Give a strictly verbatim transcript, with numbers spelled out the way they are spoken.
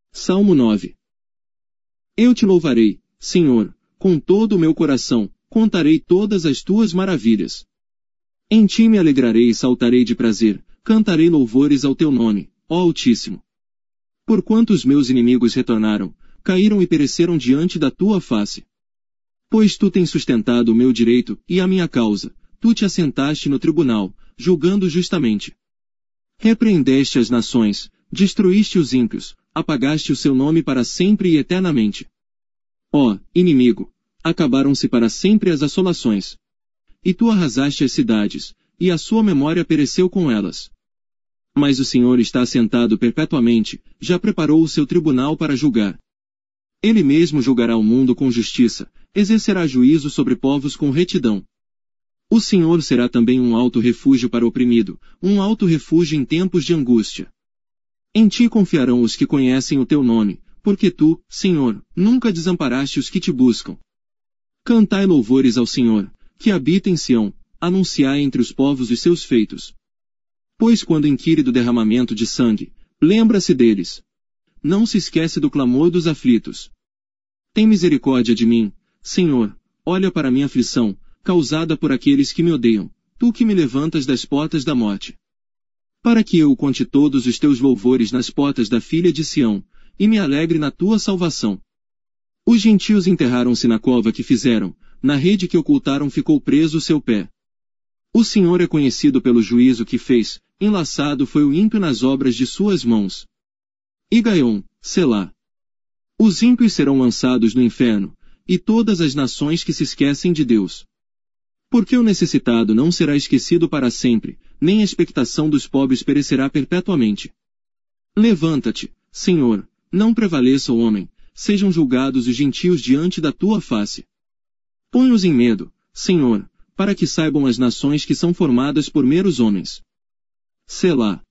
Salmo nove. Eu te louvarei, Senhor, com todo o meu coração, contarei todas as tuas maravilhas. Em ti me alegrarei e saltarei de prazer, cantarei louvores ao teu nome, ó Altíssimo. Porquanto os meus inimigos retornaram, caíram e pereceram diante da tua face. Pois tu tens sustentado o meu direito e a minha causa, tu te assentaste no tribunal, julgando justamente. Repreendeste as nações, destruíste os ímpios, apagaste o seu nome para sempre e eternamente. Ó, inimigo, acabaram-se para sempre as assolações. E tu arrasaste as cidades, e a sua memória pereceu com elas. Mas o Senhor está assentado perpetuamente, já preparou o seu tribunal para julgar. Ele mesmo julgará o mundo com justiça, exercerá juízo sobre povos com retidão. O Senhor será também um alto refúgio para o oprimido, um alto refúgio em tempos de angústia. Em ti confiarão os que conhecem o teu nome, porque tu, Senhor, nunca desamparaste os que te buscam. Cantai louvores ao Senhor, que habita em Sião, anunciai entre os povos os seus feitos. Pois quando inquire do derramamento de sangue, lembra-se deles. Não se esquece do clamor dos aflitos. Tem misericórdia de mim, Senhor, olha para minha aflição, causada por aqueles que me odeiam, tu que me levantas das portas da morte. Para que eu conte todos os teus louvores nas portas da filha de Sião, e me alegre na tua salvação. Os gentios enterraram-se na cova que fizeram, na rede que ocultaram ficou preso o seu pé. O Senhor é conhecido pelo juízo que fez, enlaçado foi o ímpio nas obras de suas mãos. E Gaion, Selá. Os ímpios serão lançados no inferno, e todas as nações que se esquecem de Deus. Porque o necessitado não será esquecido para sempre, nem a expectação dos pobres perecerá perpetuamente. Levanta-te, Senhor, não prevaleça o homem, sejam julgados os gentios diante da tua face. Põe-os em medo, Senhor, para que saibam as nações que são formadas por meros homens. Selá.